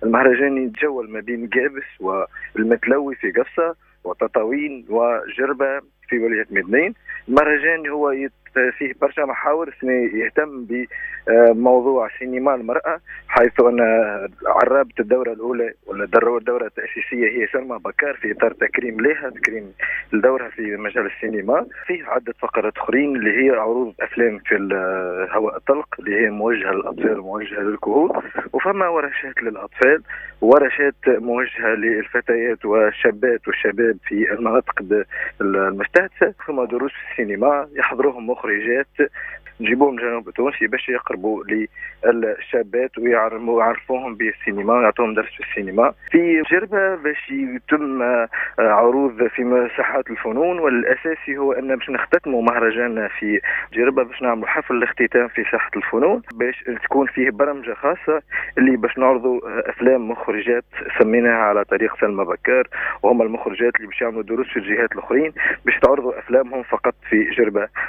المهرجان يتجول ما بين قابس والمتلوي في قفصة وتطاوين وجربة في ولاية مدنين. المهرجان هو فيه برشا محاور يهتم بموضوع سينما المرأة، حيث أن عرابة الدورة الأولى والدورة التأسيسية هي سلمى بكار في إطار تكريم لها، تكريم لدورها في مجال السينما. فيه عدة فقرات أخرين اللي هي عروض أفلام في الهواء الطلق اللي هي موجهة للأطفال وموجهة للكهول، وفما ورشات للأطفال ورشات موجهة للفتيات والشابات والشباب في المناطق المستهدفة. ثم دروس في السينما يحضروهم مخرجات نجيبوهم من الجنوب التونسي باش يقربوا للشابات ويعرفوهم بالسينما ويعطوهم درس في السينما. في جربة باش يتم عروض في مساحات الفنون، والأساسي هو أن باش نختتموا مهرجان في جربة باش نعملوا حفل الاختتام في ساحة الفنون باش تكون فيه برمجة خاصة اللي باش نعرضوا أفلام مخرجات سميناها على طريق سلمى بكار، وهم المخرجات اللي باش يعملوا دروس في الجهات الأخرين باش تعرضوا أفلامهم فقط في جربة.